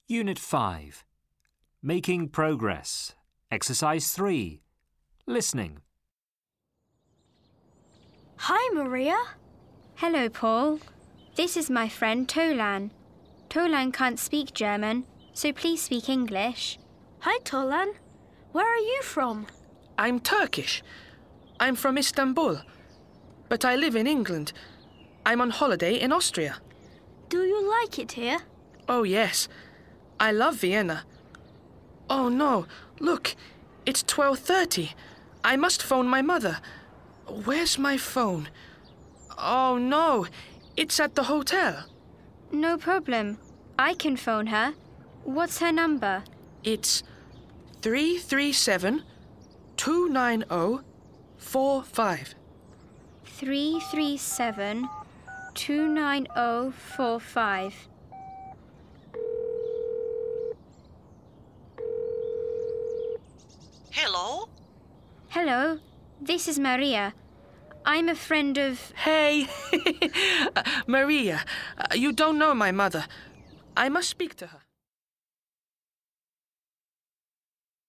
Unit 5. Making progress. Exercise 3. Listening. Hi, Maria. Hello, Paul. This is my friend Tolan. Tolan can't speak German, so please speak English. Hi, Tolan. Where are you from? I'm Turkish. I'm from Istanbul, but I live in England. I'm on holiday in Austria. Do you like it here? Oh, yes. I love Vienna. Oh, no. Look, it's 12:30. I must phone my mother. Where's my phone? Oh, no. It's at the hotel. No problem. I can phone her. What's her number? It's 337-290-45. 337-290-45. Hello? Hello, this is Maria. I'm a friend of... Hey, Maria, you don't know my mother. I must speak to her.